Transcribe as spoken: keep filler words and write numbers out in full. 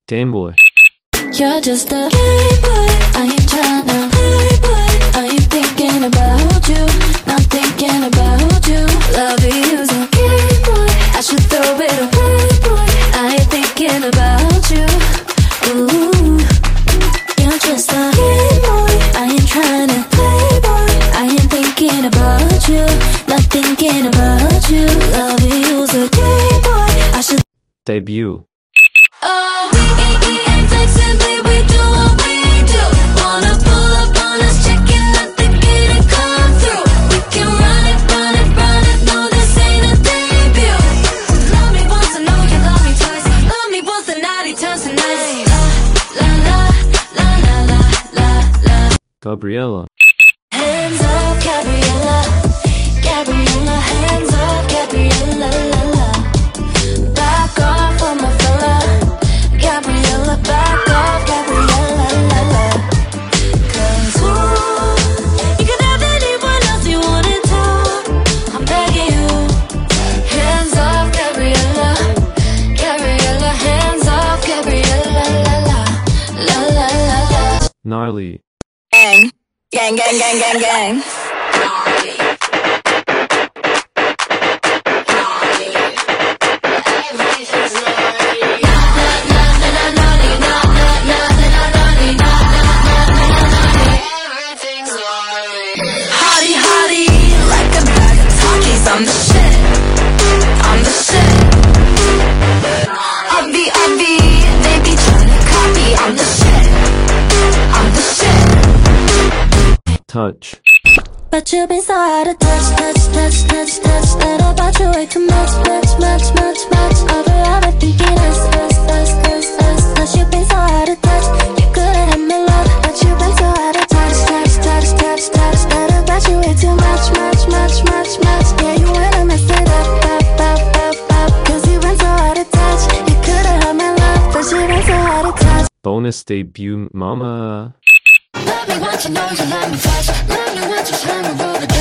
Damn boy. You're just a game boy, I ain't tryna play boy. I ain't thinking about you, not thinking about you. Love you's a game boy, I should throw it away boy. I ain't thinking about you. Ooh, you're just a game boy, I ain't tryna play boy. I ain't thinking about you, not thinking about you. Love you's a game boy, I should Debut. Oh, we, we, we ain't flexibly, we do what we do. Wanna pull up on us, checking out the gate and come through. We can run it, run it, run it, no this ain't a debut. Love me once, I know you love me twice. Love me once, the night it turns to night. La, la, la, la, la, la, la, la. Gabriella. Hands up, Gabriella. Gabriella, hands up, Gabriella, la, la. Back off on my fella. Gabriella, back off, Gabriella, la, la. Cause ooh, you can have anyone else you wanted to. I'm begging you. Hands off, Gabriella. Gabriella, hands off, Gabriella, la, la. La, la, la, la. Gnarly. Gang, gang, gang, gang, gang, gang. Hottie, hottie, like a bag of Takis. I'm the shit, I'm the shit. Obvi, obvi, they be tryna copy. I'm the shit, I'm the shit. Touch. But you've been so out of touch, touch, touch, touch, touch. Thought about you way too much, much, much, much, much. Overall, I'm thinking us, us, us, us, us. Cause you've been so out of touch. You could've had my love, but you've been so out of touch, touch, touch, touch, touch. Thought about you way too much, much, much, much, much. Yeah, you wanna mess it up, up, up, up, up. Cause you've been so out of touch. You could've had my love, but you've been so out of touch. Bonus debut. Mama. Love me once, you know you love me twice. Love me once, you try to roll the